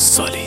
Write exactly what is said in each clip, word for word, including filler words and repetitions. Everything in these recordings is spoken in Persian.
سالی.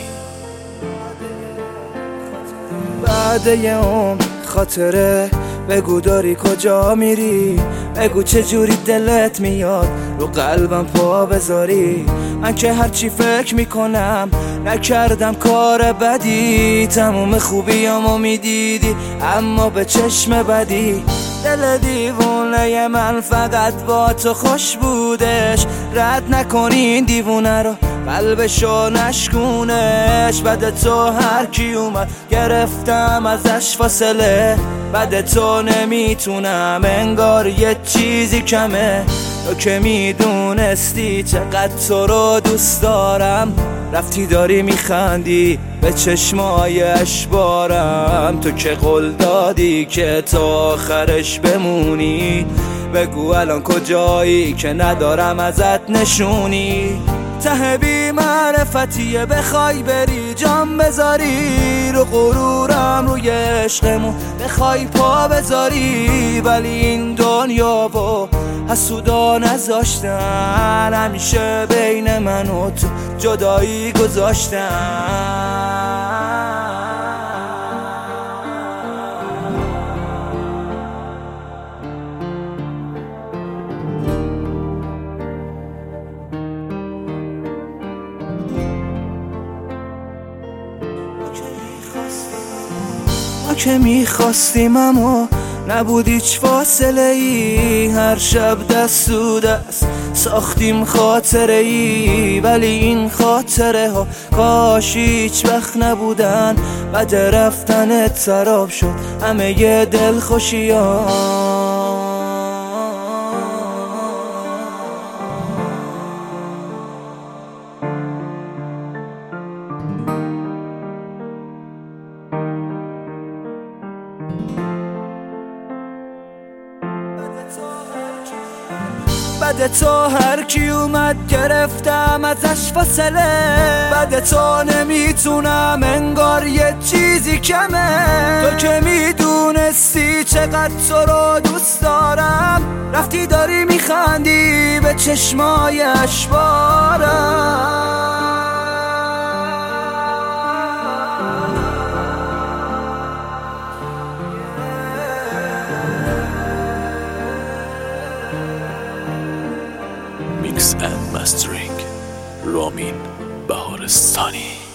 بعد یه عمر خاطره بگو داری کجا میری، بگو چه جوری دلت میاد رو قلبم پا بذاری. من که هرچی فکر میکنم نکردم کار بدی، تموم خوبیامو میدیدی اما به چشم بدی. دل دیوونه من فقط با تو خوش بودش، رد نکنین دیوونه رو قلبشو نشکونش. بعد تو هر کی اومد گرفتم ازش فاصله، بعد تو نمیتونم انگار یه چیزی کمه. تو که میدونستی چقدر تو رو دوست دارم، رفتی داری میخندی به چشمای اشبارم. تو که قول دادی که تا آخرش بمونی، بگو الان کجایی که ندارم ازت نشونی. ته بی معرفتیه بخوای بری جام بذاری رو غرورم، روی عشقمون بخوای پا بذاری. ولی این دنیا و حسودا نذاشتن، همیشه بین من و تو جدایی گذاشتن. ما که میخواستیم اما نبود هیچ فاصله ای، هر شب دست تو دست ساختیم خاطره ای. ولی این خاطره ها کاش هیچ وقت نبودن، بعد رفتنت سراب شد همه ی دل خوشی ها. بعد تو هر کی اومد گرفتم ازش فاصله، بعد تو نمیتونم انگار یه چیزی کمه. تو که میدونستی چقدر تو رو دوست دارم، رفتی داری میخندی به چشمای اشبارم. Mix and Mastering رامین بهارستانی.